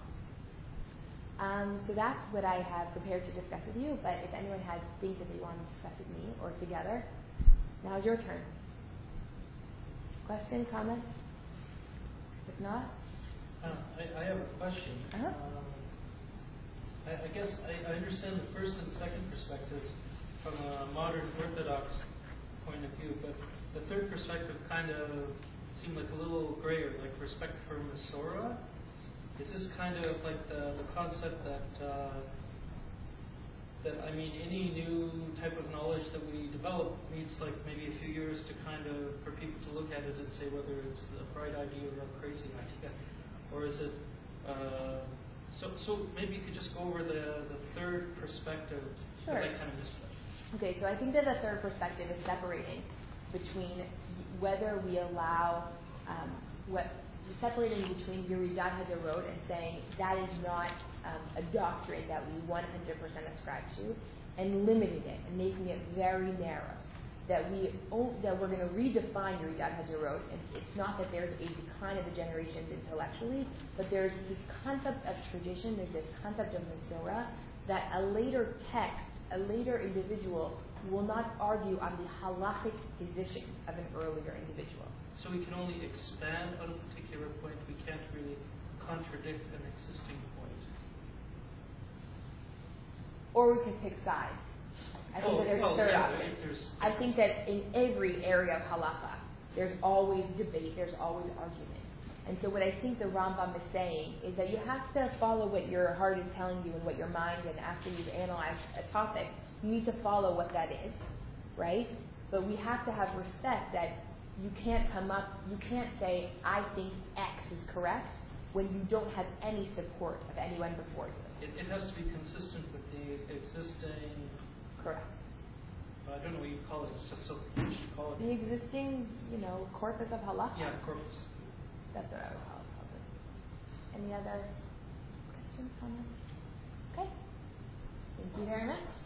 Um, so that's what I have prepared to discuss with you, but if anyone has things that they want to discuss with me or together, now's your turn. Question, comment? If not? Uh, I, I have a question. Uh-huh. Um, I, I guess I, I understand the first and second perspectives from a modern Orthodox point of view, but the third perspective kind of seemed like a little grayer, like respect for Masorah. Is this kind of like the, the concept that, uh, that, I mean, any new type of knowledge that we develop needs like maybe a few years to kind of, for people to look at it and say whether it's a bright idea or a crazy idea? Or is it, uh, so so maybe you could just go over the, the third perspective, because Sure. I kind of missed that. Okay, so I think that the third perspective is separating between whether we allow, um, what, separating between Yeridat HaDorot and saying that is not um, a doctrine that we one hundred percent ascribe to, and limiting it and making it very narrow. That we that we're going to redefine Yeridat HaDorot, and it's not that there's a decline of the generations intellectually, but there's this concept of tradition, there's this concept of Masorah, that a later text, a later individual will not argue on the halachic position of an earlier individual. So we can only expand on a particular point. We can't really contradict an existing point. Or we could pick sides. I think oh, that there's oh, a third yeah, option. there's, I think that in every area of halacha, there's always debate, there's always argument. And so what I think the Rambam is saying is that you have to follow what your heart is telling you and what your mind, and after you've analyzed a topic, you need to follow what that is, right? But we have to have respect that you can't come up, you can't say, I think X is correct, when you don't have any support of anyone before you. It, it has to be consistent with the existing... Correct. I don't know what you call it, it's just so you should call it. The existing, you know, corpus of halacha. Yeah, corpus. That's what I would call it, probably. Any other questions, comments? Okay. Thank you very much.